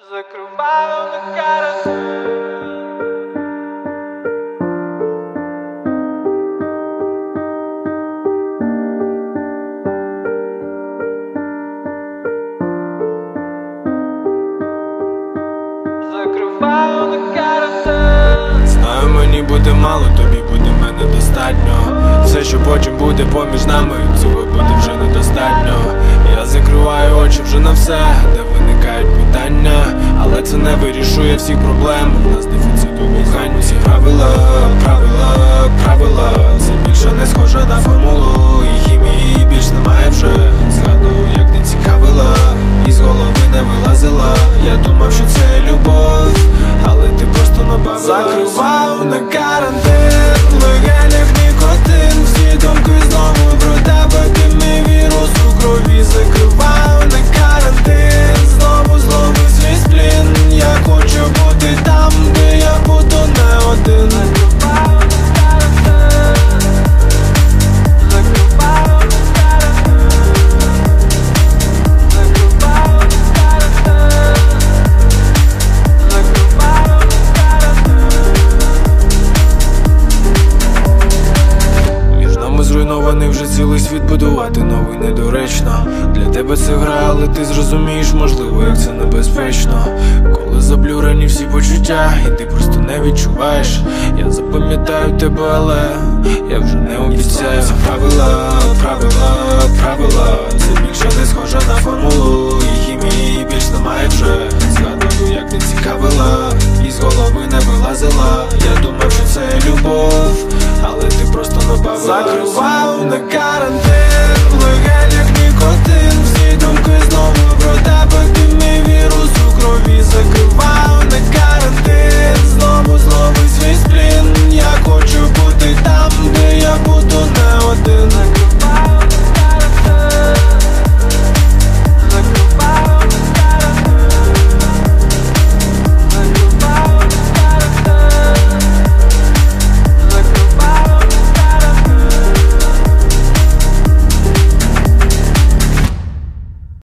Закриваю на карантин. Закриваю на карантин. Знаю, мені буде мало, тобі буде мене достатньо. Все, що потім буде поміж нами, цього буде вже недостатньо. Я закриваю очі вже на все, де виникають питання, але це не вирішує всіх проблем. У нас дефіцит у коханні. Всі правила, правила, правила. Це більше не схоже на формулу, і хімії більш немає вже. Згадую, як ти цікавила, і з голови не вилазила. Я думав, що це любов, але ти просто набавила. Закриваю на карантин, в легенях нікотин. Всі думки знову про тебе, ти мій вірус у крові. Закриваю на карантин, знову зловив свій сплін. Я хочу бути там, де я буду не один. Зруйнований вже цілий світ, будувати новий недоречно. Для тебе це гра, але ти зрозумієш, можливо, як це небезпечно. Коли заблюрені всі почуття, і ти просто не відчуваєш. Я запам'ятаю тебе, але я вже не обіцяю. Це правила, правила, правила. Це більше не схоже на формулу, і хімії більш немає вже.